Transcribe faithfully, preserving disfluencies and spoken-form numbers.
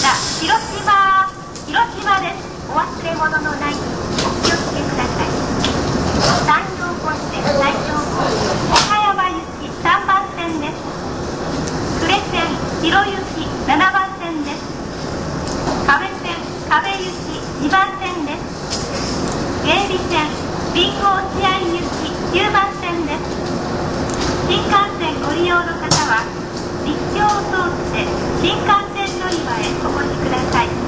た広島、広島です。お忘れ物のないようにお気をつけください。山陽本線最上号岡山行きさんばん線です。呉線広行きななばん線です。河辺線河辺行きにばん線です。芸備線備後落合行ききゅうばん線です。新幹線ご利用の方は陸橋を通って新幹線乗り場へお越しください。